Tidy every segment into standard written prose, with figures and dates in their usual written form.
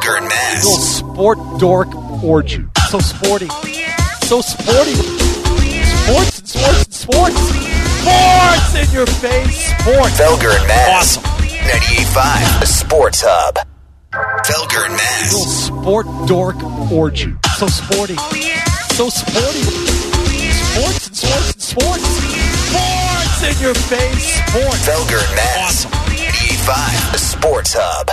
Felger and Mazz. Little sport dork orgy. So sporty. So sporty. Sports and sports and sports. Sports in your face. Sports. Felger and Mazz. Awesome. 98.5, the Sports Hub. Felger and Mazz. Little sport dork orgy. So sporty. So sporty. Sports and sports and sports. Sports in your face. Sports. Felger and Mazz. Awesome. 98.5, the Sports Hub.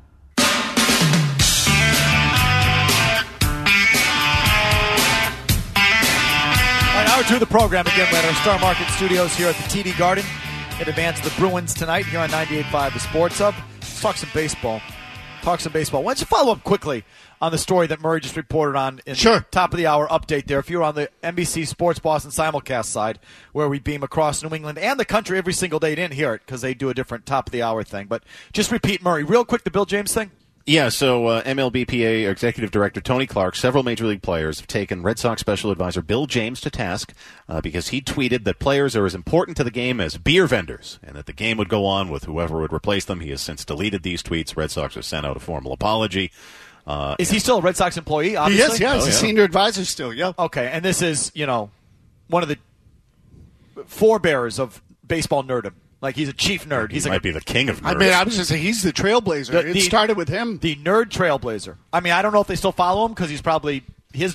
All right, hour two of the program again at our Star Market Studios here at the TD Garden in advance of the Bruins tonight here on 98.5 The Sports Hub. Let's talk some baseball. Why don't you follow up quickly on the story that Murray just reported on in the top of the hour update there. If you're on the NBC Sports Boston simulcast side, where we beam across New England and the country every single day, you didn't hear it because they do a different top of the hour thing. But just repeat, Murray, real quick, the Bill James thing. Yeah, so MLBPA Executive Director Tony Clark, several Major League players have taken Red Sox Special Advisor Bill James to task because he tweeted that players are as important to the game as beer vendors and that the game would go on with whoever would replace them. He has since deleted these tweets. Red Sox have sent out a formal apology. Is he still a Red Sox employee, obviously? He is, yeah. He's a senior advisor still, yeah. Okay, and this is, one of the forebearers of baseball nerdom. Like, he's a chief nerd. He might be the king of nerds. I mean, I was going to say, he's the trailblazer. It started with him. The nerd trailblazer. I mean, I don't know if they still follow him because he's probably – his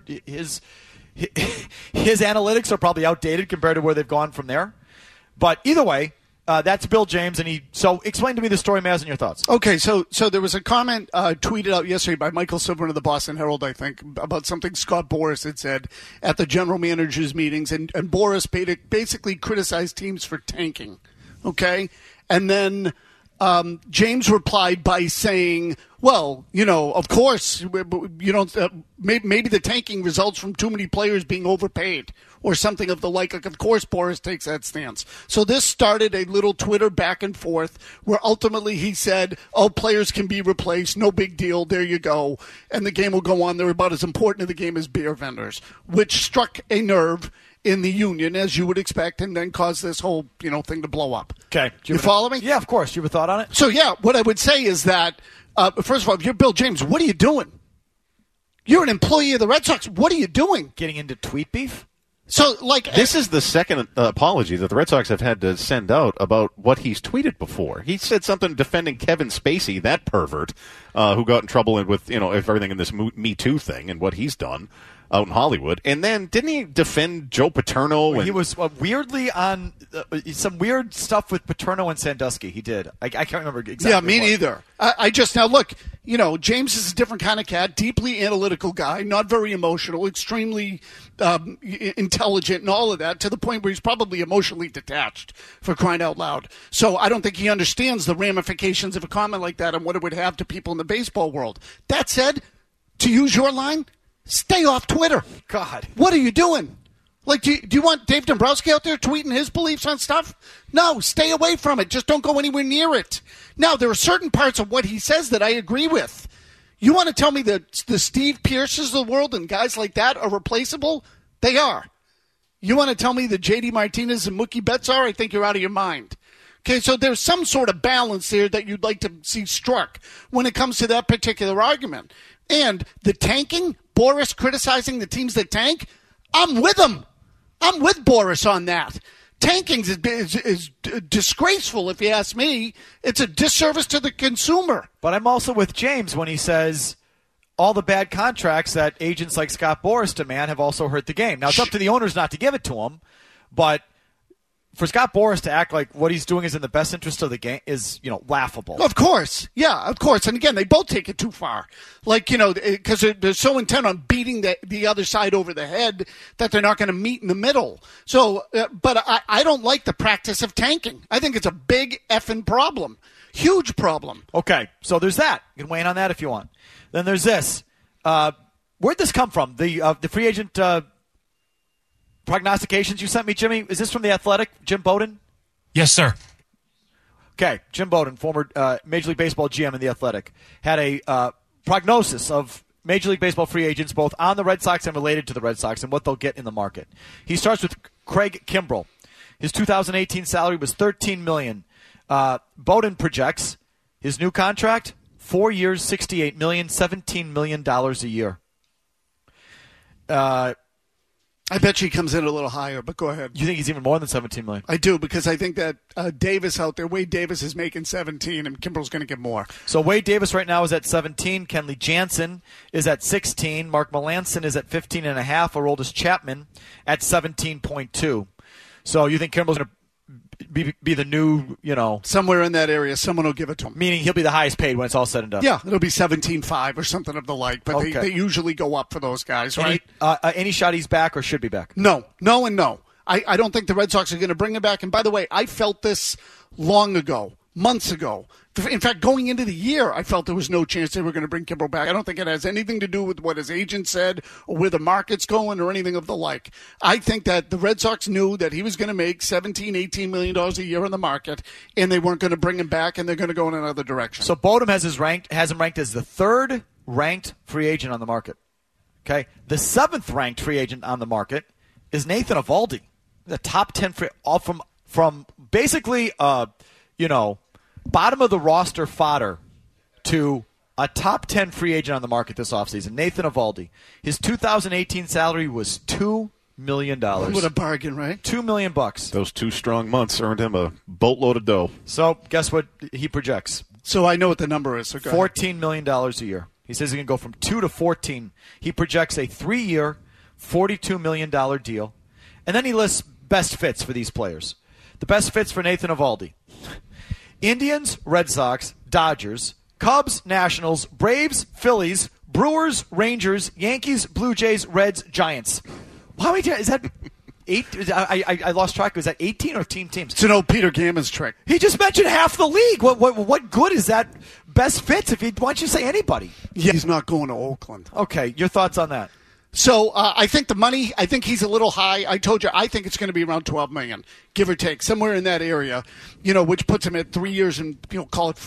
analytics are probably outdated compared to where they've gone from there. But either way, that's Bill James. So explain to me the story, Maz, and your thoughts. Okay, so there was a comment tweeted out yesterday by Michael Silverman of the Boston Herald, I think, about something Scott Boras had said at the general managers' meetings. And Boras basically criticized teams for tanking. Okay? And then James replied by saying, well, of course, maybe the tanking results from too many players being overpaid or something of the like. Of course, Boras takes that stance. So this started a little Twitter back and forth where ultimately he said, players can be replaced. No big deal. There you go. And the game will go on. They're about as important to the game as beer vendors, which struck a nerve in the union, as you would expect, and then caused this whole, thing to blow up. Okay. You follow me? Yeah, of course. You have a thought on it? So, yeah, what I would say is that, first of all, if you're Bill James, what are you doing? You're an employee of the Red Sox. What are you doing? Getting into tweet beef? So, this is the second apology that the Red Sox have had to send out about what he's tweeted before. He said something defending Kevin Spacey, that pervert, who got in trouble with, everything in this Me Too thing and what he's done out in Hollywood. And then didn't he defend Joe Paterno? He was weirdly on some weird stuff with Paterno and Sandusky. He did. I can't remember exactly. Yeah, me neither. Now look, James is a different kind of cat, deeply analytical guy, not very emotional, extremely intelligent and all of that, to the point where he's probably emotionally detached, for crying out loud. So I don't think he understands the ramifications of a comment like that and what it would have to people in the baseball world. That said, to use your line, stay off Twitter. God. What are you doing? Like, do you want Dave Dombrowski out there tweeting his beliefs on stuff? No, stay away from it. Just don't go anywhere near it. Now, there are certain parts of what he says that I agree with. You want to tell me that the Steve Pierces of the world and guys like that are replaceable? They are. You want to tell me that J.D. Martinez and Mookie Betts are? I think you're out of your mind. Okay, so there's some sort of balance there that you'd like to see struck when it comes to that particular argument. And the tanking, Boras criticizing the teams that tank, I'm with him. I'm with Boras on that. Tanking is disgraceful, if you ask me. It's a disservice to the consumer. But I'm also with James when he says all the bad contracts that agents like Scott Boras demand have also hurt the game. Now, it's up to the owners not to give it to him, but for Scott Boras to act like what he's doing is in the best interest of the game is, laughable. Of course. Yeah, of course. And again, they both take it too far. Because they're so intent on beating the other side over the head that they're not going to meet in the middle. So, but I don't like the practice of tanking. I think it's a big effing problem. Huge problem. Okay, so there's that. You can weigh in on that if you want. Then there's this. Where'd this come from? The free agent prognostications you sent me, Jimmy? Is this from The Athletic, Jim Bowden? Yes, sir. Okay, Jim Bowden, former Major League Baseball GM in The Athletic, had a prognosis of Major League Baseball free agents both on the Red Sox and related to the Red Sox and what they'll get in the market. He starts with Craig Kimbrell. His 2018 salary was $13 million. Bowden projects his new contract, 4 years, $68 million, $17 million a year. I bet you he comes in a little higher, but go ahead. You think he's even more than $17 million? I do, because I think that Davis out there, Wade Davis is making 17, and Kimbrel's going to get more. So Wade Davis right now is at 17. Kenley Jansen is at 16. Mark Melanson is at 15.5. Aroldis Chapman at 17.2. So you think Kimbrel's going to be the new, somewhere in that area, someone will give it to him. Meaning he'll be the highest paid when it's all said and done. Yeah, it'll be 17.5 or something of the like, but Okay. they usually go up for those guys, right? Any shot he's back or should be back? No, and no. I don't think the Red Sox are going to bring him back. And by the way, I felt this long ago, months ago. In fact, going into the year, I felt there was no chance they were going to bring Kimbrel back. I don't think it has anything to do with what his agent said or where the market's going or anything of the like. I think that the Red Sox knew that he was going to make $17, $18 million a year in the market, and they weren't going to bring him back, and they're going to go in another direction. So Bodum has him ranked as the third ranked free agent on the market. Okay, the seventh ranked free agent on the market is Nathan Eovaldi, the top 10 free, all from basically bottom of the roster fodder to a top 10 free agent on the market this offseason. Nathan Eovaldi. His 2018 salary was $2 million. What a bargain, right? $2 million. Those 2 strong months earned him a boatload of dough. So guess what he projects? So I know what the number is. So go ahead. $14 million a year. He says he can go from 2 to 14. He projects a 3-year, $42 million deal. And then he lists best fits for these players. The best fits for Nathan Eovaldi: Indians, Red Sox, Dodgers, Cubs, Nationals, Braves, Phillies, Brewers, Rangers, Yankees, Blue Jays, Reds, Giants. How many is that? 8? I lost track. Was that 18 or 18 teams? It's an old Peter Gammons trick. He just mentioned half the league. What good is that best fits why don't you say anybody? Yeah, he's not going to Oakland. Okay, your thoughts on that? So I think the money, I think he's a little high. I told you, I think it's going to be around $12 million, give or take, somewhere in that area, which puts him at 3 years and, call it,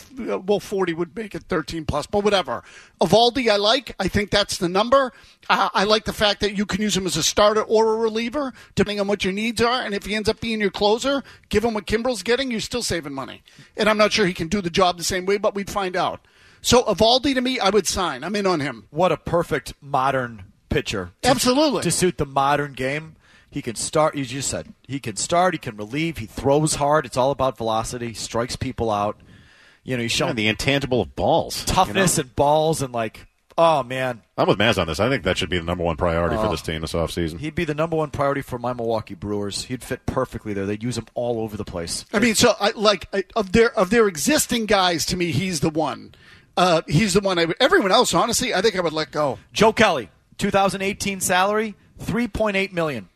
40 would make it 13 plus, but whatever. Eovaldi, I think that's the number. I like the fact that you can use him as a starter or a reliever, depending on what your needs are. And if he ends up being your closer, give him what Kimbrel's getting, you're still saving money. And I'm not sure he can do the job the same way, but we'd find out. So Eovaldi, to me, I would sign. I'm in on him. What a perfect modern pitcher. Absolutely. To suit the modern game. He can start, you just said. He can start, he can relieve, he throws hard. It's all about velocity, strikes people out. He's showing the intangible of balls. Toughness and balls and oh, man. I'm with Maz on this. I think that should be the number one priority for this team this offseason. He'd be the number one priority for my Milwaukee Brewers. He'd fit perfectly there. They'd use him all over the place. I mean, so of their existing guys, to me, he's the one. He's the one. Everyone else, honestly, I think I would let go. Joe Kelly. 2018 salary, $3.8 million.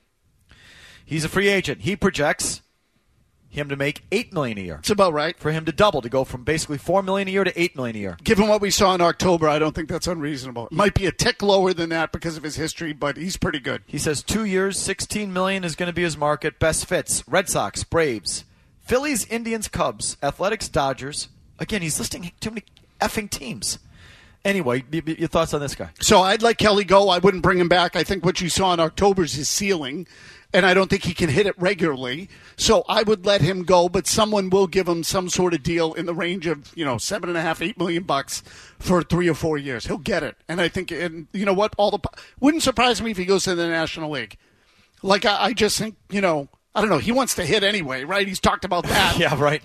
He's a free agent. He projects him to make $8 million a year. It's about right. For him to double, to go from basically $4 million a year to $8 million a year. Given what we saw in October, I don't think that's unreasonable. It might be a tick lower than that because of his history, but he's pretty good. He says 2 years, $16 million is going to be his market. Best fits: Red Sox, Braves, Phillies, Indians, Cubs, Athletics, Dodgers. Again, he's listing too many effing teams. Anyway, your thoughts on this guy? So I'd let Kelly go. I wouldn't bring him back. I think what you saw in October is his ceiling, and I don't think he can hit it regularly. So I would let him go, but someone will give him some sort of deal in the range of $7.5, $8 million for 3 or 4 years. He'll get it, and I think, and you know what? Wouldn't surprise me if he goes to the National League. I just think I don't know. He wants to hit anyway, right? He's talked about that. Yeah, right.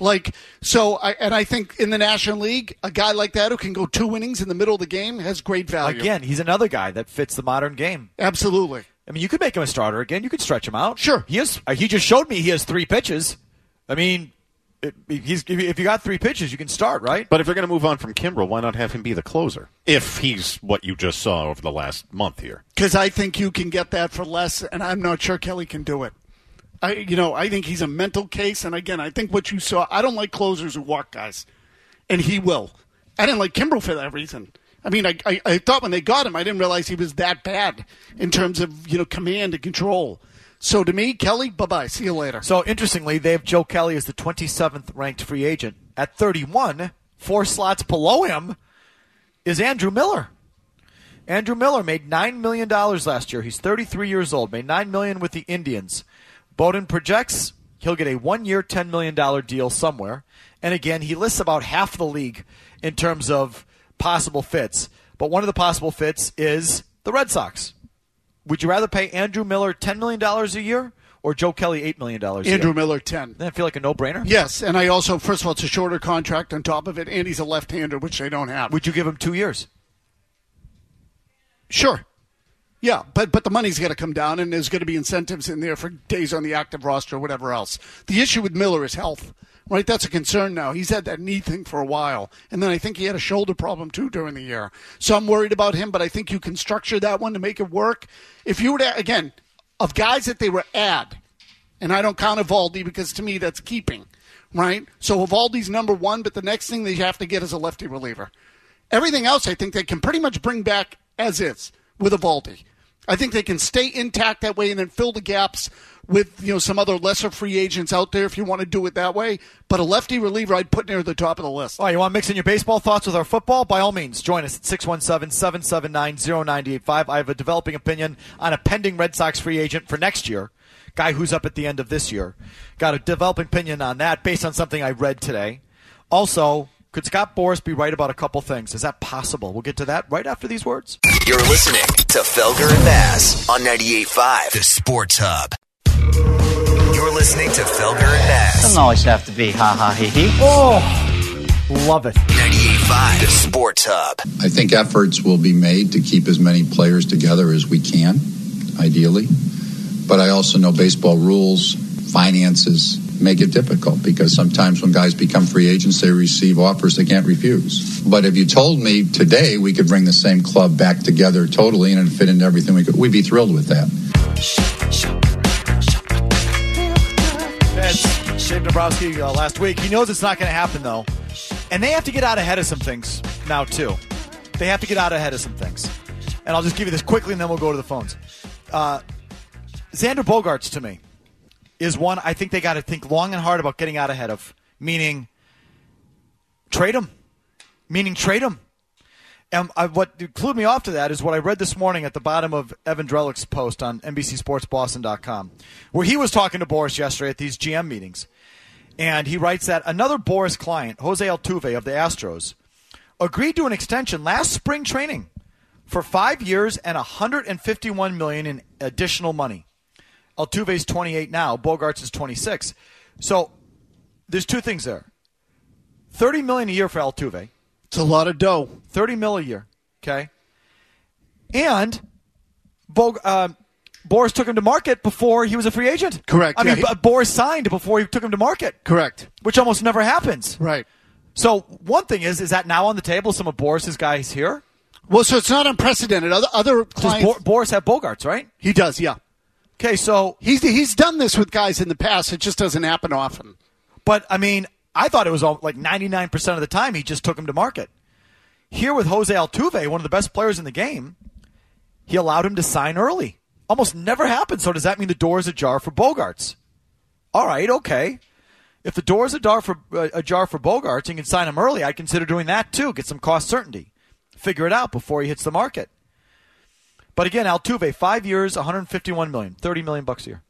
I think in the National League, a guy like that who can go 2 innings in the middle of the game has great value. Again, he's another guy that fits the modern game. Absolutely. I mean, you could make him a starter again. You could stretch him out. Sure. He just showed me he has 3 pitches. I mean, if you got 3 pitches, you can start, right? But if you're going to move on from Kimbrel, why not have him be the closer? If he's what you just saw over the last month here. Because I think you can get that for less, and I'm not sure Kelly can do it. I think he's a mental case, and again, I think what you saw, I don't like closers who walk guys, and he will. I didn't like Kimbrel for that reason. I mean, I thought when they got him, I didn't realize he was that bad in terms of, command and control. So to me, Kelly, bye-bye. See you later. So interestingly, they have Joe Kelly as the 27th ranked free agent. At 31, 4 slots below him is Andrew Miller. Andrew Miller made $9 million last year. He's 33 years old, made $9 million with the Indians. Bowden projects he'll get a 1-year, $10 million deal somewhere. And again, he lists about half the league in terms of possible fits, but one of the possible fits is the Red Sox. Would you rather pay Andrew Miller $10 million a year or Joe Kelly $8 million a year? Andrew Miller, 10. Doesn't that feel like a no-brainer? Yes, and I also, first of all, it's a shorter contract on top of it, and he's a left-hander, which they don't have. Would you give him 2 years? Sure. Yeah, but the money's got to come down, and there's going to be incentives in there for days on the active roster or whatever else. The issue with Miller is health, right? That's a concern now. He's had that knee thing for a while, and then I think he had a shoulder problem, too, during the year. So I'm worried about him, but I think you can structure that one to make it work. If you were to, again, of guys that they were add, and I don't count Evaldi because to me that's keeping, right? So Evaldi's number one, but the next thing they have to get is a lefty reliever. Everything else I think they can pretty much bring back as is with Evaldi. I think they can stay intact that way and then fill the gaps with some other lesser free agents out there if you want to do it that way. But a lefty reliever I'd put near the top of the list. All right, you want to mix in your baseball thoughts with our football? By all means, join us at 617-779-0985. I have a developing opinion on a pending Red Sox free agent for next year, guy who's up at the end of this year. Got a developing opinion on that based on something I read today. Also, could Scott Boras be right about a couple things? Is that possible? We'll get to that right after these words. You're listening to Felger and Bass on 98.5 The Sports Hub. You're listening to Felger and Bass. Doesn't always have to be ha-ha-he-he. Oh, love it. 98.5 The Sports Hub. I think efforts will be made to keep as many players together as we can, ideally. But I also know baseball rules, finances make it difficult because sometimes when guys become free agents, they receive offers they can't refuse. But if you told me today we could bring the same club back together totally and fit into everything we could, we'd be thrilled with that. That's Dave Dombrowski last week. He knows it's not going to happen, though. And they have to get out ahead of some things now, too. They have to get out ahead of some things. And I'll just give you this quickly, and then we'll go to the phones. Xander Bogaerts, to me, is one I think they got to think long and hard about getting out ahead of, meaning trade him. And what clued me off to that is what I read this morning at the bottom of Evan Drellick's post on NBCSportsBoston.com, where he was talking to Boras yesterday at these GM meetings. And he writes that another Boras client, Jose Altuve of the Astros, agreed to an extension last spring training for 5 years and $151 million in additional money. Altuve's 28 now. Bogaerts is 26. So there's two things there. $30 million a year for Altuve. It's a lot of dough. $30 million a year. Okay. And Boras took him to market before he was a free agent. Correct. I mean, Boras signed before he took him to market. Correct. Which almost never happens. Right. So one thing is that now on the table some of Boras' guys here? Well, so it's not unprecedented. Other clients. Does Boras have Bogaerts, right? He does, yeah. Okay, so he's done this with guys in the past. It just doesn't happen often. But, I mean, I thought it was like 99% of the time he just took him to market. Here with Jose Altuve, one of the best players in the game, he allowed him to sign early. Almost never happens. So does that mean the door is ajar for Bogaerts? All right, okay. If the door is ajar for Bogaerts and you can sign him early, I'd consider doing that too. Get some cost certainty. Figure it out before he hits the market. But again, Altuve, 5 years, $151 million, $30 million a year.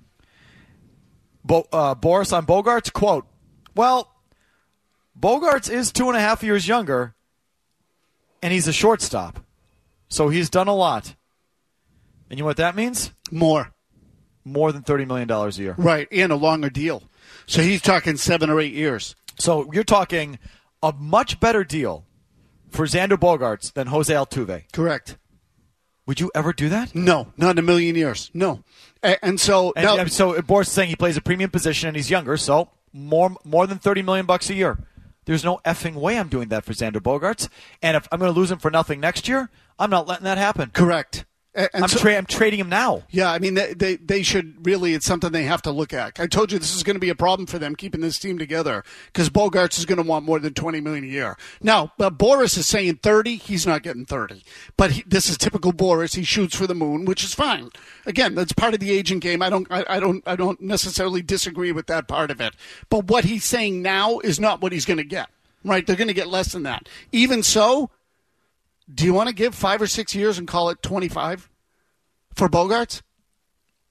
Boras on Bogaerts, quote, well, Bogaerts is 2.5 years younger, and he's a shortstop. So he's done a lot. And you know what that means? More than $30 million a year. Right, and a longer deal. So he's talking 7 or 8 years. So you're talking a much better deal for Xander Bogaerts than Jose Altuve. Correct. Would you ever do that? No, not in a million years. No. So Boras is saying he plays a premium position and he's younger, so more than $30 million a year. There's no effing way I'm doing that for Xander Bogaerts. And if I'm going to lose him for nothing next year, I'm not letting that happen. Correct. I'm trading him now. Yeah, I mean, they should really, it's something they have to look at. I told you this is going to be a problem for them keeping this team together because Bogaerts is going to want more than $20 million a year. Now, Boras is saying 30. He's not getting 30. But this is typical Boras. He shoots for the moon, which is fine. Again, that's part of the agent game. I don't necessarily disagree with that part of it. But what he's saying now is not what he's going to get. Right? They're going to get less than that. Even so, do you want to give 5 or 6 years and call it 25 for Bogaerts?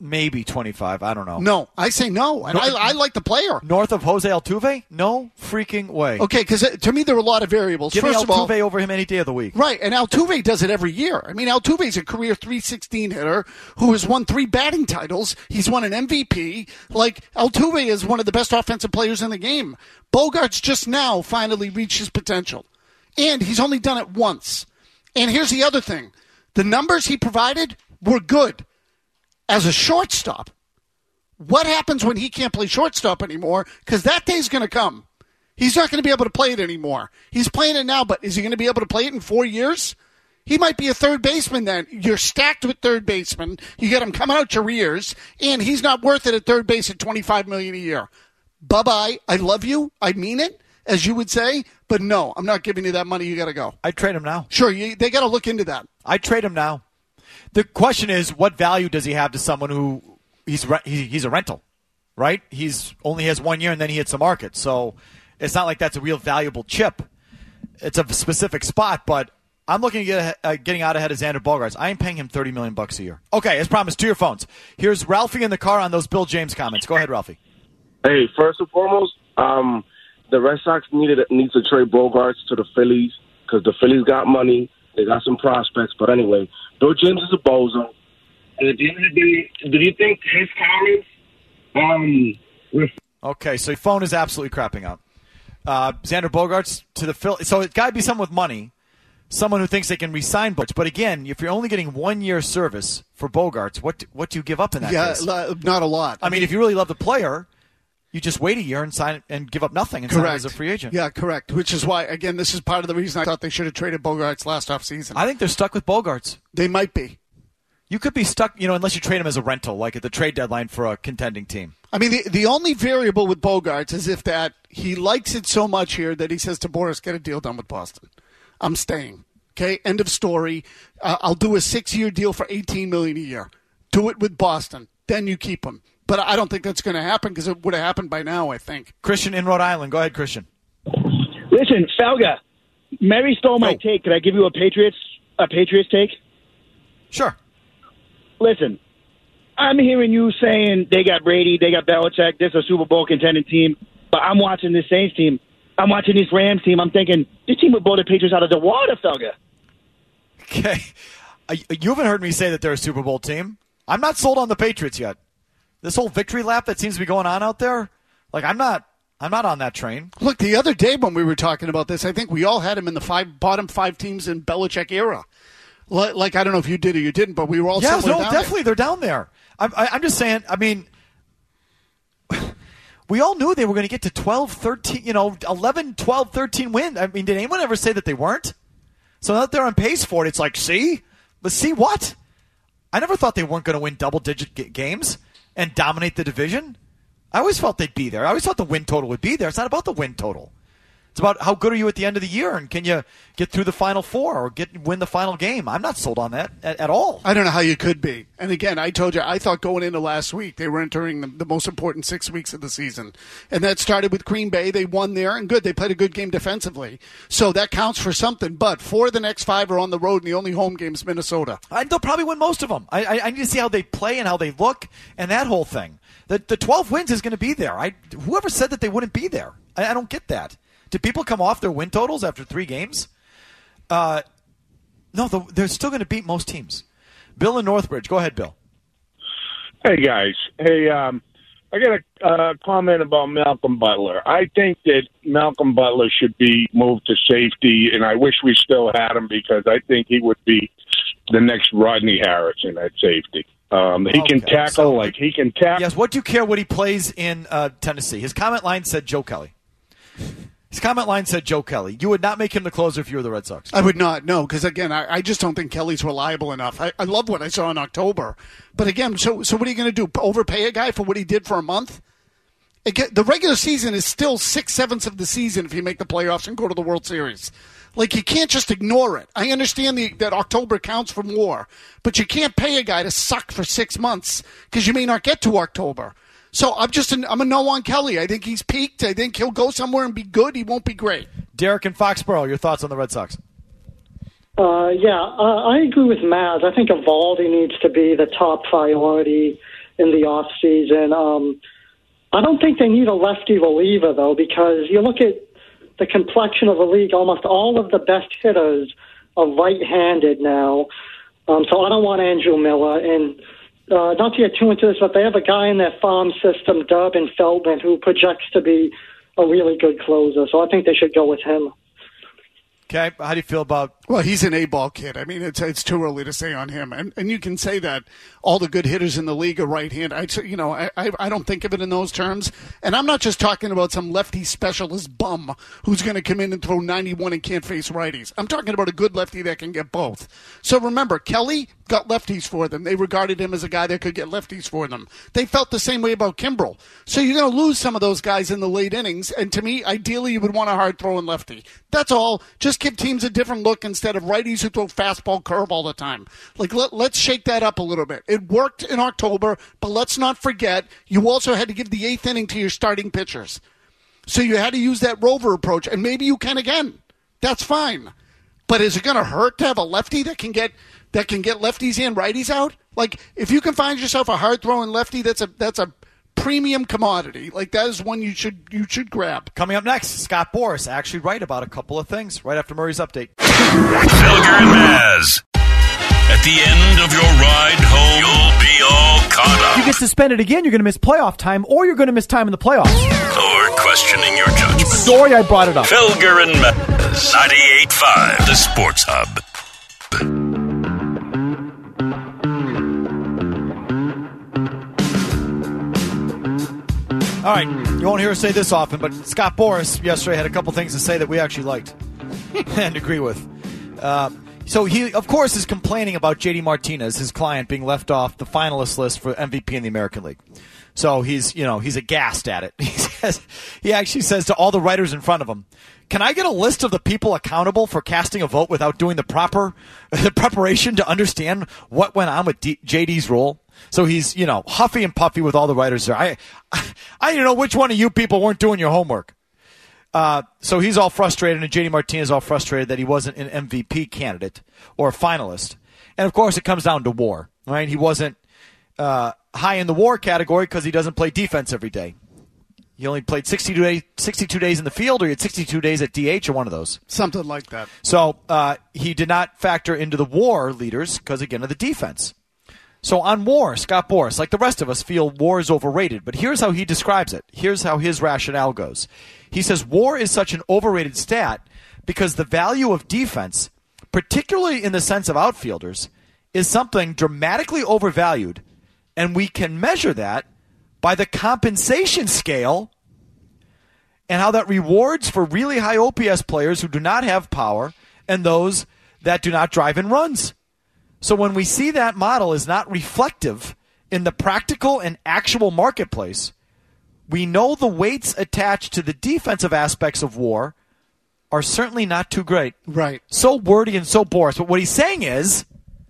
Maybe 25. I don't know. No, I say no, and I like the player. North of Jose Altuve? No freaking way. Okay, because to me there are a lot of variables. Give First me of all, Altuve over him any day of the week. right, and Altuve does it every year. I mean, Altuve's a career .316 hitter who has won 3 batting titles. He's won an MVP. Like, Altuve is one of the best offensive players in the game. Bogarts just now finally reached his potential, and he's only done it once. And here's the other thing. The numbers he provided were good. As a shortstop, what happens when he can't play shortstop anymore? Because that day's going to come. He's not going to be able to play it anymore. He's playing it now, but is he going to be able to play it in 4 years? He might be a third baseman then. You're stacked with third basemen. You get him coming out your ears, and he's not worth it at third base at $25 million a year. Bye-bye. I love you. I mean it, as you would say, but no, I'm not giving you that money. You got to go. I'd trade him now. Sure, they got to look into that. I'd trade him now. The question is, what value does he have to someone who he's a rental, right? He's only has 1 year and then he hits the market. So it's not like that's a real valuable chip. It's a specific spot, but I'm looking at getting out ahead of Xander Bogaerts. I am paying him $30 million a year. Okay, as promised, to your phones. Here's Ralphie in the car on those Bill James comments. Go ahead, Ralphie. Hey, first and foremost, the Red Sox needs to trade Bogaerts to the Phillies because the Phillies got money. They got some prospects. But anyway, Bill James is a bozo. And at the end of the day, do you think his comments Okay, so your phone is absolutely crapping out. Xander Bogaerts to the Phillies. So it's got to be someone with money, someone who thinks they can re-sign Bogaerts. But again, if you're only getting 1 year service for Bogaerts, what do you give up in that case? Not a lot. I mean, if you really love the player, you just wait a year and sign and give up nothing and sign as a free agent. Yeah, correct. Which is why, again, this is part of the reason I thought they should have traded Bogaerts last offseason. I think they're stuck with Bogaerts. They might be. You could be stuck, unless you trade him as a rental, like at the trade deadline for a contending team. I mean, the only variable with Bogaerts is if that he likes it so much here that he says to Boris, get a deal done with Boston. I'm staying. Okay, end of story. I'll do a 6-year deal for $18 million a year. Do it with Boston. Then you keep him. But I don't think that's going to happen because it would have happened by now, I think. Christian in Rhode Island. Go ahead, Christian. Listen, Felga, Mary stole my take. Could I give you a Patriots take? Sure. Listen, I'm hearing you saying they got Brady, they got Belichick, this is a Super Bowl contending team, but I'm watching this Saints team. I'm watching this Rams team. I'm thinking, this team would blow the Patriots out of the water, Felga. Okay. You haven't heard me say that they're a Super Bowl team. I'm not sold on the Patriots yet. This whole victory lap that seems to be going on out there, like I'm not on that train. Look, the other day when we were talking about this, I think we all had him in the bottom 5 teams in Belichick era. Like, I don't know if you did or you didn't, but we were all definitely they're down there. I'm just saying, I mean, we all knew they were going to get to 12, 13, 11, 12, 13 wins. I mean, did anyone ever say that they weren't? So now that they're on pace for it, it's like, see? But see what? I never thought they weren't going to win double-digit games and dominate the division. I always felt they'd be there. I always thought the win total would be there. It's not about the win total. It's about how good are you at the end of the year, and can you get through the Final Four or win the final game. I'm not sold on that at all. I don't know how you could be. And again, I told you, I thought going into last week they were entering the most important 6 weeks of the season. And that started with Green Bay. They won there, and good. They played a good game defensively. So that counts for something. But 4 of the next 5 are on the road, and the only home game is Minnesota. They'll probably win most of them. I need to see how they play and how they look and that whole thing. The 12 wins is going to be there. Whoever said that they wouldn't be there? I don't get that. Did people come off their win totals after 3 games? No, they're still going to beat most teams. Bill in Northbridge. Go ahead, Bill. Hey, guys. Hey, I got a comment about Malcolm Butler. I think that Malcolm Butler should be moved to safety, and I wish we still had him because I think he would be the next Rodney Harrison at safety. He can tackle. Yes, what do you care what he plays in Tennessee? His comment line said Joe Kelly. His comment line said Joe Kelly. You would not make him the closer if you were the Red Sox. I would not, no, because, again, I just don't think Kelly's reliable enough. I love what I saw in October. But, again, so what are you going to do, overpay a guy for what he did for a month? The regular season is still 6/7 of the season if you make the playoffs and go to the World Series. Like, you can't just ignore it. I understand that October counts for more, but you can't pay a guy to suck for 6 months because you may not get to October. So I'm a no on Kelly. I think he's peaked. I think he'll go somewhere and be good. He won't be great. Derek in Foxborough, your thoughts on the Red Sox? I agree with Matt. I think Eovaldi needs to be the top priority in the off season. I don't think they need a lefty reliever though, because you look at the complexion of the league. Almost all of the best hitters are right-handed now. So I don't want Andrew Miller. And not to get too into this, but they have a guy in their farm system, Durbin Feldman, who projects to be a really good closer. So I think they should go with him. Okay, how do you feel about... Well, he's an A-ball kid. I mean, it's too early to say on him. And you can say that all the good hitters in the league are right-handed. I don't think of it in those terms. And I'm not just talking about some lefty specialist bum who's going to come in and throw 91 and can't face righties. I'm talking about a good lefty that can get both. So remember, Kelly got lefties for them. They regarded him as a guy that could get lefties for them. They felt the same way about Kimbrel. So you're going to lose some of those guys in the late innings. And to me, ideally, you would want a hard-throwing lefty. That's all. Just give teams a different look instead of righties who throw fastball curve all the time. Like, let's shake that up a little bit. It worked in October, but let's not forget you also had to give the eighth inning to your starting pitchers. So you had to use that rover approach, and maybe you can again. That's fine. But is it going to hurt to have a lefty that can get lefties and righties out? Like, if you can find yourself a hard-throwing lefty, that's a premium commodity. Like, that is one you should grab. Coming up next, Scott Boras actually right about a couple of things right after Murray's update. Felger and Maz. At the end of your ride home, you'll be all caught up. You get suspended again, you're going to miss playoff time, or you're going to miss time in the playoffs. Or questioning your judgment. Sorry I brought it up. Felger and Maz. 98.5, the Sports Hub. All right, you won't hear us say this often, but Scott Boras yesterday had a couple things to say that we actually liked and agree with. So he, of course, is complaining about JD Martinez, his client, being left off the finalist list for MVP in the American League. So he's aghast at it. He actually says to all the writers in front of him, "Can I get a list of the people accountable for casting a vote without doing the preparation to understand what went on with JD's role?" So he's, huffy and puffy with all the writers there. I don't know which one of you people weren't doing your homework. So he's all frustrated, and JD Martinez is all frustrated that he wasn't an MVP candidate or a finalist. And, of course, it comes down to WAR, right? He wasn't high in the WAR category because he doesn't play defense every day. He only played 62 days in the field, or he had 62 days at DH, or one of those. Something like that. So he did not factor into the WAR leaders because, again, of the defense. So on WAR, Scott Boras, like the rest of us, feel WAR is overrated. But here's how he describes it. Here's how his rationale goes. He says WAR is such an overrated stat because the value of defense, particularly in the sense of outfielders, is something dramatically overvalued, and we can measure that by the compensation scale and how that rewards for really high OPS players who do not have power and those that do not drive in runs. So when we see that model is not reflective in the practical and actual marketplace, we know the weights attached to the defensive aspects of WAR are certainly not too great. Right. So wordy and so Boras. But what he's saying is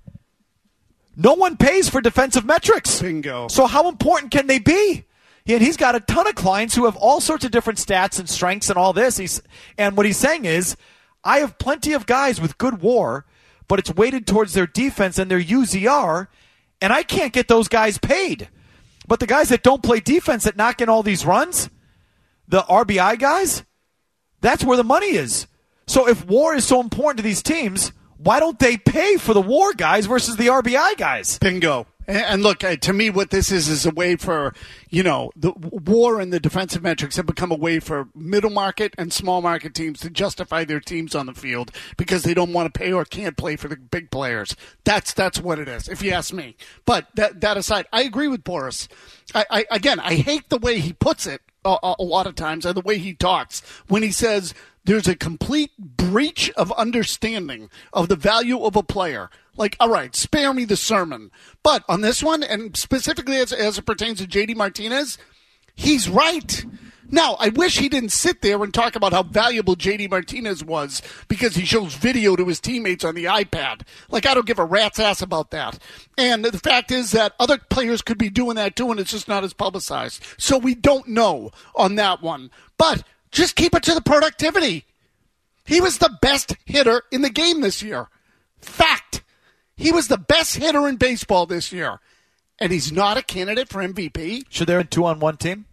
no one pays for defensive metrics. Bingo. So how important can they be? And he's got a ton of clients who have all sorts of different stats and strengths and all this. And what he's saying is, I have plenty of guys with good WAR, but it's weighted towards their defense and their UZR, and I can't get those guys paid. But the guys that don't play defense that knock in all these runs, the RBI guys, that's where the money is. So if WAR is so important to these teams, why don't they pay for the WAR guys versus the RBI guys? Bingo. And look, to me, what this is a way for, the WAR and the defensive metrics have become a way for middle market and small market teams to justify their teams on the field because they don't want to pay or can't play for the big players. That's what it is, if you ask me. But that aside, I agree with Boras. I hate the way he puts it a lot of times and the way he talks when he says there's a complete breach of understanding of the value of a player. Like, all right, spare me the sermon. But on this one, and specifically as it pertains to JD Martinez, he's right. Now, I wish he didn't sit there and talk about how valuable JD Martinez was because he shows video to his teammates on the iPad. Like, I don't give a rat's ass about that. And the fact is that other players could be doing that too, and it's just not as publicized. So we don't know on that one. But just keep it to the productivity. He was the best hitter in the game this year. Fact. He was the best hitter in baseball this year. and he's not a candidate for MVP. Should there be a 2-on-1 team?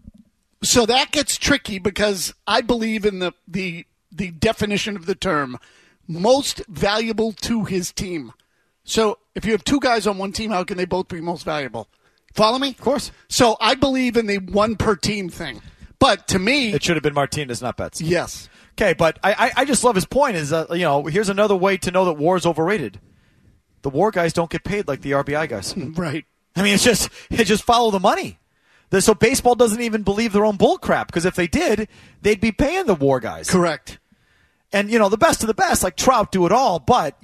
So that gets tricky because I believe in the definition of the term, most valuable to his team. So if you have two guys on one team, how can they both be most valuable? Follow me? Of course. So I believe in the one per team thing. But to me, it should have been Martinez, not Betts. Yes. Okay, but I just love his point is, here's another way to know that WAR is overrated. The WAR guys don't get paid like the RBI guys. Right. I mean, it's just follow the money. So baseball doesn't even believe their own bull crap, because if they did, they'd be paying the WAR guys. Correct. And, the best of the best, like Trout, do it all. But,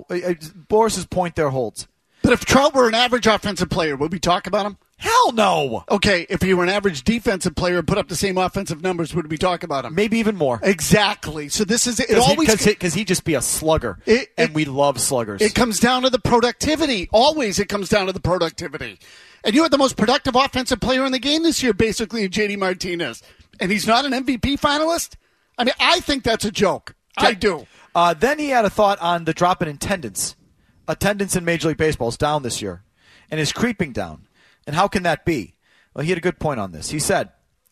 Boris's point there holds. But if Trout were an average offensive player, would we talk about him? Hell no. Okay, if he were an average defensive player and put up the same offensive numbers, would we talk about him? Maybe even more. Exactly. So this is it. Because he'd just be a slugger, and we love sluggers. It comes down to the productivity. Always it comes down to the productivity. And you had the most productive offensive player in the game this year, basically, JD Martinez. And he's not an MVP finalist? I mean, I think that's a joke. I do. Then he had a thought on the drop in attendance. Attendance in Major League Baseball is down this year and is creeping down. And how can that be? Well, he had a good point on this. He said,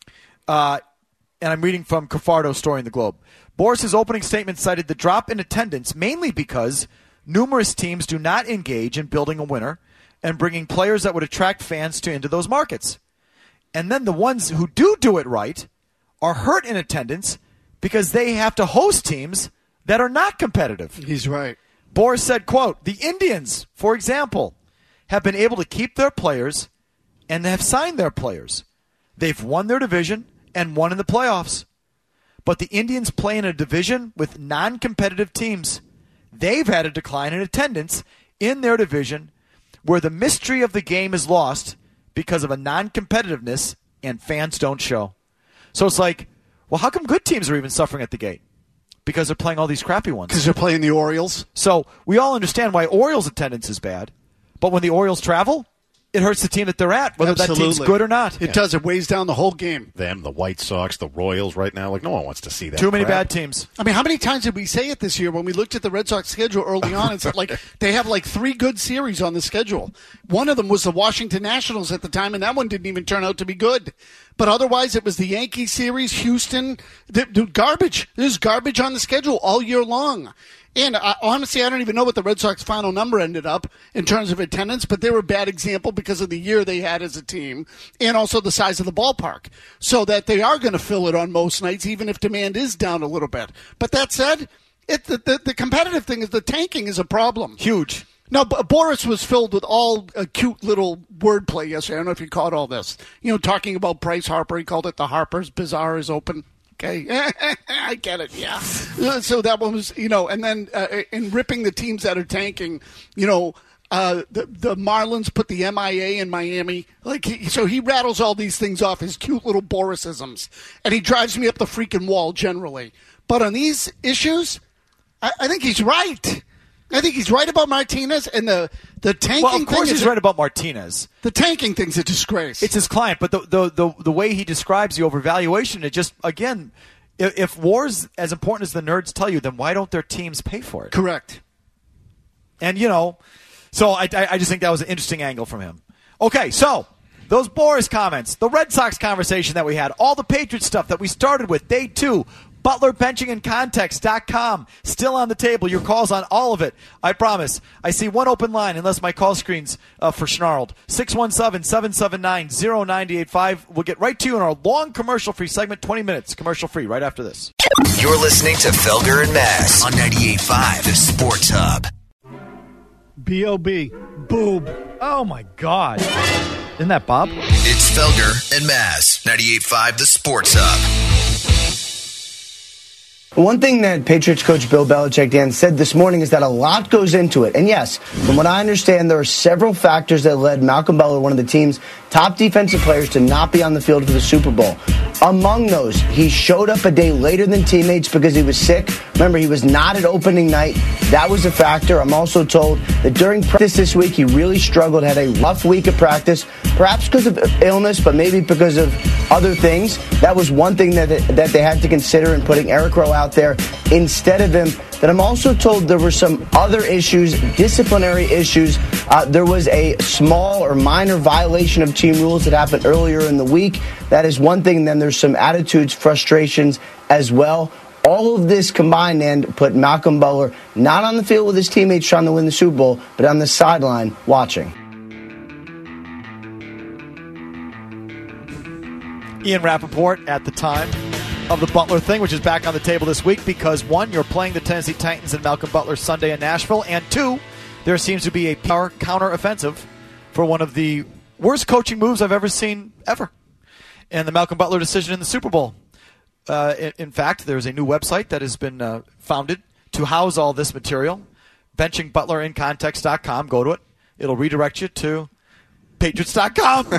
and I'm reading from Cafardo's story in the Globe, Boris's opening statement cited the drop in attendance mainly because numerous teams do not engage in building a winner and bringing players that would attract fans into those markets. And then the ones who do it right are hurt in attendance because they have to host teams that are not competitive. He's right. Boris said, quote, the Indians, for example, have been able to keep their players and have signed their players. They've won their division and won in the playoffs. But the Indians play in a division with non-competitive teams. They've had a decline in attendance in their division where the mystery of the game is lost because of a non-competitiveness and fans don't show. So it's like, well, how come good teams are even suffering at the gate? Because they're playing all these crappy ones. Because they're playing the Orioles. So we all understand why Orioles attendance is bad. But when the Orioles travel, it hurts the team that they're at, whether that team's good or not. It does. It weighs down the whole game. Them, the White Sox, the Royals right now. Like, no one wants to see that. Too many crap. bad teams. I mean, how many times did we say it this year when we looked at the Red Sox schedule early on and said, like, they have like 3 good series on the schedule. One of them was the Washington Nationals at the time, and that one didn't even turn out to be good. But otherwise, it was the Yankee series, Houston. Garbage. There's garbage on the schedule all year long. And honestly, I don't even know what the Red Sox final number ended up in terms of attendance, but they were a bad example because of the year they had as a team and also the size of the ballpark. So that they are going to fill it on most nights, even if demand is down a little bit. But that said, the competitive thing is the tanking is a problem. Huge. No, Boris was filled with all cute little wordplay yesterday. I don't know if you caught all this. Talking about Bryce Harper. He called it the Harper's Bazaar is open. Okay, I get it, yeah. So that one was, and then in ripping the teams that are tanking, the Marlins put the MIA in Miami. So he rattles all these things off, his cute little Borisisms, and he drives me up the freaking wall generally. But on these issues, I think he's right. I think he's right about Martinez and the tanking. Well, of course he's right about Martinez. The tanking thing's a disgrace. It's his client, but the way he describes the overvaluation, it just, again, if war's as important as the nerds tell you, then why don't their teams pay for it? Correct. And, so I just think that was an interesting angle from him. Okay, so those Boris comments, the Red Sox conversation that we had, all the Patriots stuff that we started with, day 2, ButlerBenchingandContext.com. Still on the table. Your calls on all of it. I promise. I see one open line unless my call screen's for snarled. 617-779-0985. We'll get right to you in our long commercial-free segment. 20 minutes commercial-free right after this. You're listening to Felger and Mass on 98.5 The Sports Hub. B.O.B. Boob. Oh, my God. Isn't that Bob? It's Felger and Mass, 98.5 The Sports Hub. One thing that Patriots coach Bill Belichick, Dan, said this morning is that a lot goes into it. And yes, from what I understand, there are several factors that led Malcolm Butler, one of the team's top defensive players, to not be on the field for the Super Bowl. Among those, he showed up a day later than teammates because he was sick. Remember, he was not at opening night. That was a factor. I'm also told that during practice this week, he really struggled, had a rough week of practice, perhaps because of illness, but maybe because of other things. That was one thing that they had to consider in putting Eric Rowe out there instead of him. that I'm also told there were some other issues, disciplinary issues. There was a small or minor violation of team rules that happened earlier in the week. That is one thing. And then there's some attitudes, frustrations as well. All of this combined and put Malcolm Butler not on the field with his teammates trying to win the Super Bowl, but on the sideline watching. Ian Rappaport at the time of the Butler thing, which is back on the table this week because, one, you're playing the Tennessee Titans and Malcolm Butler Sunday in Nashville, and two, there seems to be a power counter-offensive for one of the worst coaching moves I've ever seen ever, and the Malcolm Butler decision in the Super Bowl. In fact, there's a new website that has been founded to house all this material, benchingbutlerincontext.com. Go to it. It'll redirect you to Patriots.com.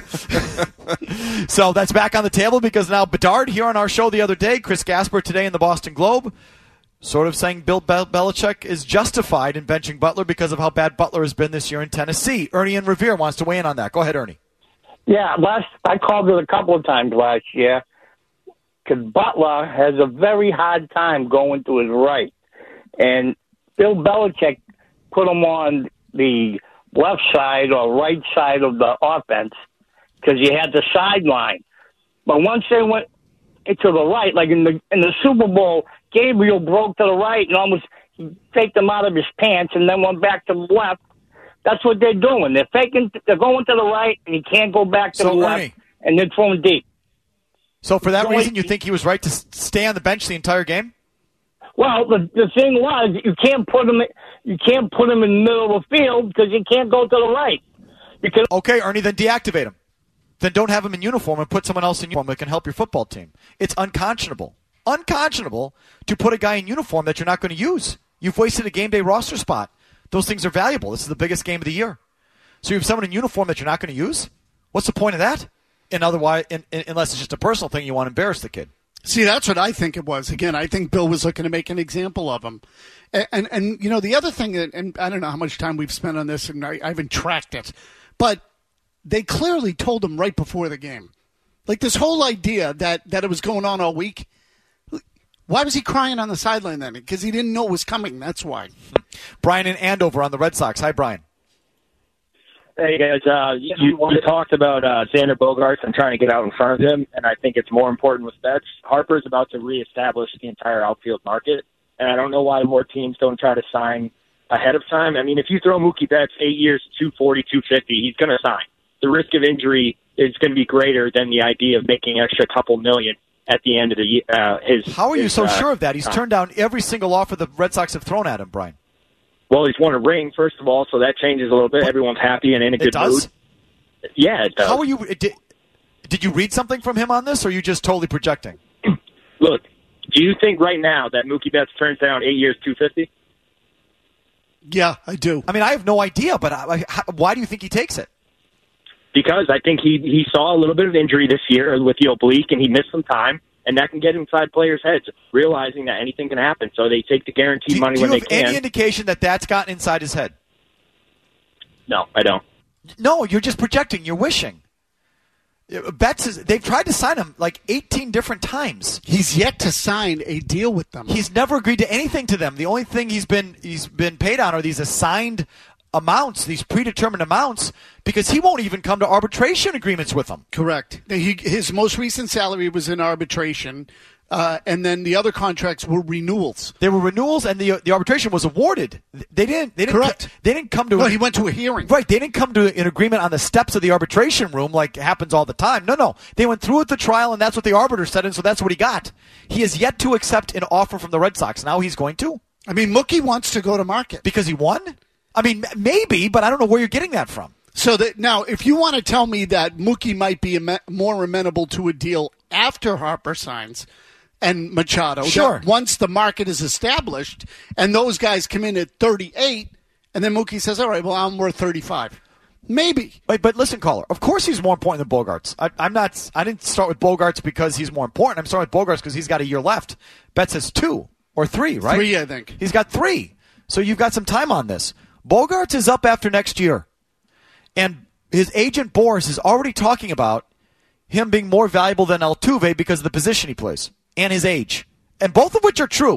So that's back on the table because now Bedard here on our show the other day, Chris Gasper today in the Boston Globe, sort of saying Bill Belichick is justified in benching Butler because of how bad Butler has been this year in Tennessee. Ernie and Revere wants to weigh in on that. Go ahead, Ernie. Yeah, I called it a couple of times last year because Butler has a very hard time going to his right. And Bill Belichick put him on the left side or right side of the offense because you had the sideline. But once they went to the right, like in the Super Bowl, Gabriel broke to the right and almost faked him out of his pants and then went back to the left. That's what they're doing. They're going to the right and he can't go back to the left, and they're throwing deep. So for that reason, you think he was right to stay on the bench the entire game? Well, the thing was, you can't put him in the middle of the field because he can't go to the right. Okay, Ernie, then deactivate him. Then don't have him in uniform and put someone else in uniform that can help your football team. It's unconscionable to put a guy in uniform that you're not going to use. You've wasted a game day roster spot. Those things are valuable. This is the biggest game of the year. So you have someone in uniform that you're not going to use? What's the point of that? Unless it's just a personal thing, you want to embarrass the kid. See, that's what I think it was. Again, I think Bill was looking to make an example of him. And you know, the other thing, and I don't know how much time we've spent on this, and I haven't tracked it, but they clearly told him right before the game. Like this whole idea that it was going on all week. Why was he crying on the sideline then? Because he didn't know it was coming. That's why. Brian in Andover on the Red Sox. Hi, Brian. Hey, guys. You talked about Xander Bogaerts and trying to get out in front of him, and I think it's more important with Betts. Harper's about to reestablish the entire outfield market, and I don't know why more teams don't try to sign ahead of time. I mean, if you throw Mookie Betts 8 years, 240, 250, he's going to sign. The risk of injury is going to be greater than the idea of making extra couple million at the end of the How are you so sure of that? He's turned down every single offer the Red Sox have thrown at him, Brian. Well, he's won a ring, first of all, so that changes a little bit. Everyone's happy and in a good mood. Yeah, it does. How are you? Did you read something from him on this, or are you just totally projecting? Look, do you think right now that Mookie Betts turns down 8 years, 250? Yeah, I do. I mean, I have no idea, but why do you think he takes it? Because I think he saw a little bit of injury this year with the oblique, and he missed some time. And that can get inside players' heads, realizing that anything can happen. So they take the guaranteed money when they can. Do you have any indication that that's gotten inside his head? No, I don't. No, you're just projecting. You're wishing. They've tried to sign him like 18 different times. He's yet to sign a deal with them. He's never agreed to anything to them. The only thing he's been paid on are these assigned amounts, these predetermined amounts, because he won't even come to arbitration agreements with them. Correct. His most recent salary was in arbitration, and then the other contracts were renewals. They were renewals, and the arbitration was awarded. They didn't. Correct. They didn't come to. No, he went to a hearing. Right. They didn't come to an agreement on the steps of the arbitration room like happens all the time. No. They went through with the trial, and that's what the arbiter said, and so that's what he got. He has yet to accept an offer from the Red Sox. Now he's going to. I mean, Mookie wants to go to market because he won. I mean, maybe, but I don't know where you're getting that from. So that now, if you want to tell me that Mookie might be more amenable to a deal after Harper signs and Machado, sure. Once the market is established and those guys come in at 38, and then Mookie says, all right, well, I'm worth 35. Maybe. But listen, caller, of course he's more important than Bogaerts. I didn't start with Bogaerts because he's more important. I'm starting with Bogaerts because he's got a year left. Betts has 2 or 3, right? 3, I think. He's got 3. So you've got some time on this. Bogaerts is up after next year. And his agent, Boris, is already talking about him being more valuable than Altuve because of the position he plays and his age. And both of which are true.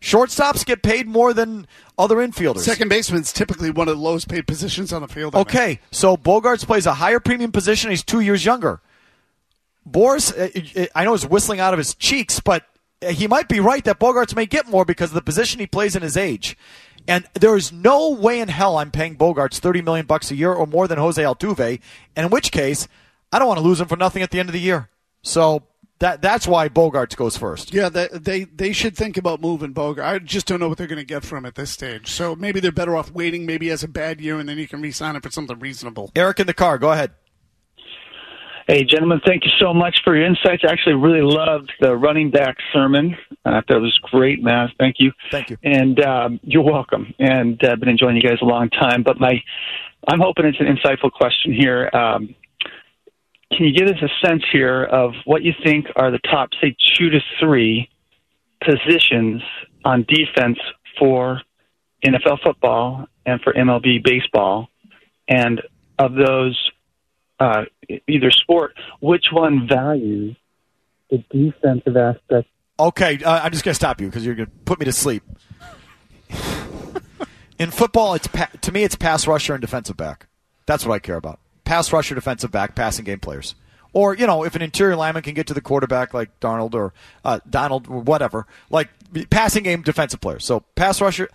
Shortstops get paid more than other infielders. Second baseman's typically one of the lowest paid positions on the field. Okay, so Bogaerts plays a higher premium position. He's 2 years younger. Boris, I know, is whistling out of his cheeks, but he might be right that Bogaerts may get more because of the position he plays and his age. And there is no way in hell I'm paying Bogaerts $30 million a year or more than Jose Altuve, and in which case, I don't want to lose him for nothing at the end of the year. So that's why Bogaerts goes first. Yeah, they should think about moving Bogaerts. I just don't know what they're going to get from him at this stage. So maybe they're better off waiting. Maybe he has a bad year, and then you can re-sign him for something reasonable. Eric in the car, go ahead. Hey, gentlemen, thank you so much for your insights. I actually really loved the running back sermon. I thought it was great, Matt. Thank you. Thank you. And you're welcome. And I've been enjoying you guys a long time. But I'm hoping it's an insightful question here. Can you give us a sense here of what you think are the top, say, 2 to 3 positions on defense for NFL football and for MLB baseball? And of those, either sport, which one values the defensive aspect? Okay, I'm just going to stop you because you're going to put me to sleep. In football, to me, it's pass rusher and defensive back. That's what I care about. Pass rusher, defensive back, passing game players. Or, if an interior lineman can get to the quarterback like Darnold or Donald or whatever, like passing game defensive players. So pass rusher,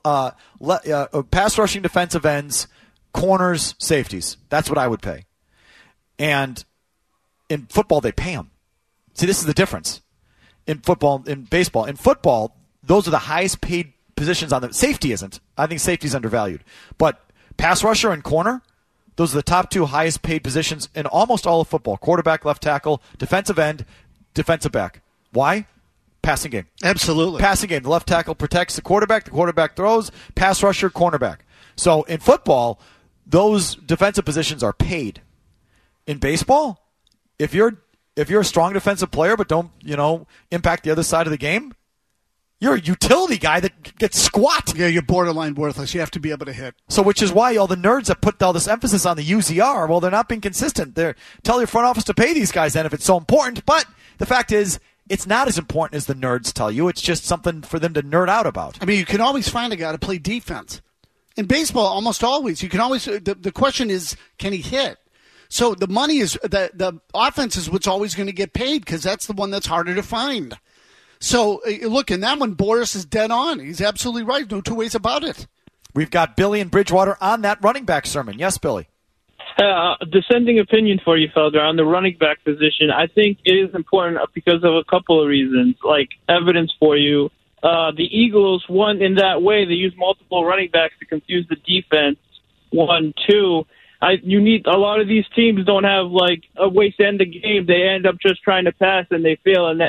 pass rushing defensive ends, corners, safeties. That's what I would pay. And in football, they pay them. See, this is the difference. In football, in baseball. In football, those are the highest paid positions on the safety isn't. I think safety is undervalued. But pass rusher and corner, those are the top 2 highest paid positions in almost all of football. Quarterback, left tackle, defensive end, defensive back. Why? Passing game. Absolutely. Passing game. The left tackle protects the quarterback throws, pass rusher, cornerback. So in football, those defensive positions are paid. In baseball, if you're a strong defensive player but don't, impact the other side of the game, you're a utility guy that gets squat. Yeah, you're borderline worthless. You have to be able to hit. So which is why all the nerds that put all this emphasis on the UZR, well, they're not being consistent. Tell your front office to pay these guys then if it's so important. But the fact is, it's not as important as the nerds tell you. It's just something for them to nerd out about. I mean, you can always find a guy to play defense. In baseball, almost always. You can always. The question is, can he hit? So the money is the offense is what's always going to get paid because that's the one that's harder to find. So look, in that one, Boris is dead on. He's absolutely right. No two ways about it. We've got Billy in Bridgewater on that running back sermon. Yes, Billy. Dissenting opinion for you, Felder, on the running back position. I think it is important because of a couple of reasons, like evidence for you. The Eagles won in that way. They use multiple running backs to confuse the defense. 1, 2. You need a lot of these teams don't have like a way to end the game. They end up just trying to pass and they fail, and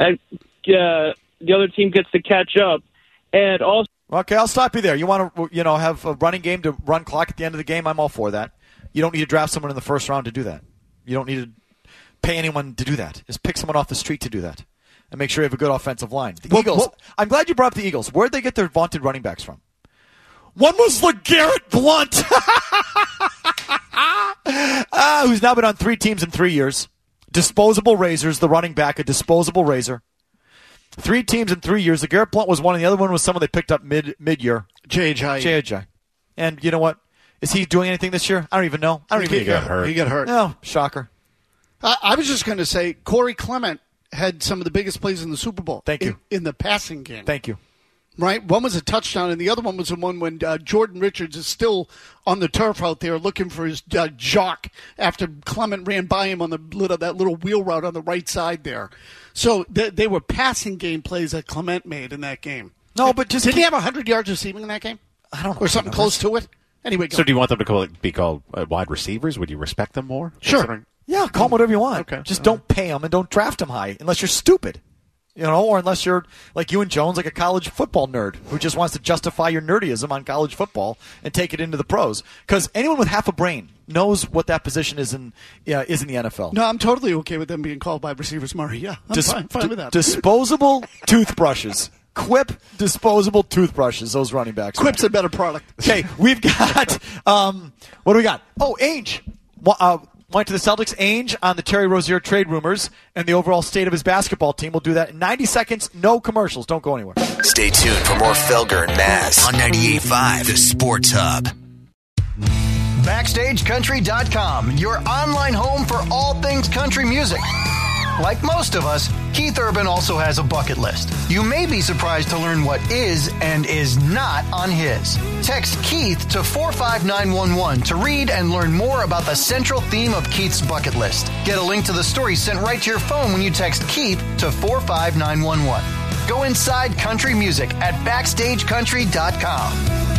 the other team gets to catch up. And also, okay, I'll stop you there. You want to have a running game to run clock at the end of the game? I'm all for that. You don't need to draft someone in the first round to do that. You don't need to pay anyone to do that. Just pick someone off the street to do that, and make sure you have a good offensive line. The Eagles. I'm glad you brought up the Eagles. Where'd they get their vaunted running backs from? One was LeGarrette Blount, who's now been on 3 teams in 3 years. Disposable razors, the running back, a disposable razor. 3 teams in 3 years. LeGarrette Blount was one, and the other one was someone they picked up mid-year. J.J. And you know what? Is he doing anything this year? I don't even know. He got hurt. He got hurt. No, shocker. I was just going to say, Corey Clement had some of the biggest plays in the Super Bowl. Thank you. In the passing game. Thank you. Right? One was a touchdown, and the other one was the one when Jordan Richards is still on the turf out there looking for his jock after Clement ran by him on that little wheel route on the right side there. So they were passing game plays that Clement made in that game. No, but just did he have 100 yards receiving in that game? I don't know. Or something close to it? Anyway, so do you want them to be called wide receivers? Would you respect them more? Sure. Yeah, call them whatever you want. Okay. Just don't pay them and don't draft them high unless you're stupid. Or unless you're like you and Jones, like a college football nerd who just wants to justify your nerdyism on college football and take it into the pros. Because anyone with half a brain knows what that position is in the NFL. No, I'm totally okay with them being called wide receivers, Murray. Yeah, I'm fine with that. Disposable toothbrushes. Quip disposable toothbrushes, those running backs. Quip's a better product. Okay, we've got, what do we got? Oh, Ainge. Went to the Celtics. Ainge on the Terry Rozier trade rumors and the overall state of his basketball team. We'll do that in 90 seconds. No commercials. Don't go anywhere. Stay tuned for more Felger and Mazz on 98.5 The Sports Hub. BackstageCountry.com, your online home for all things country music. Like most of us, Keith Urban also has a bucket list. You may be surprised to learn what is and is not on his. Text Keith to 45911 to read and learn more about the central theme of Keith's bucket list. Get a link to the story sent right to your phone when you text Keith to 45911. Go inside country music at BackstageCountry.com.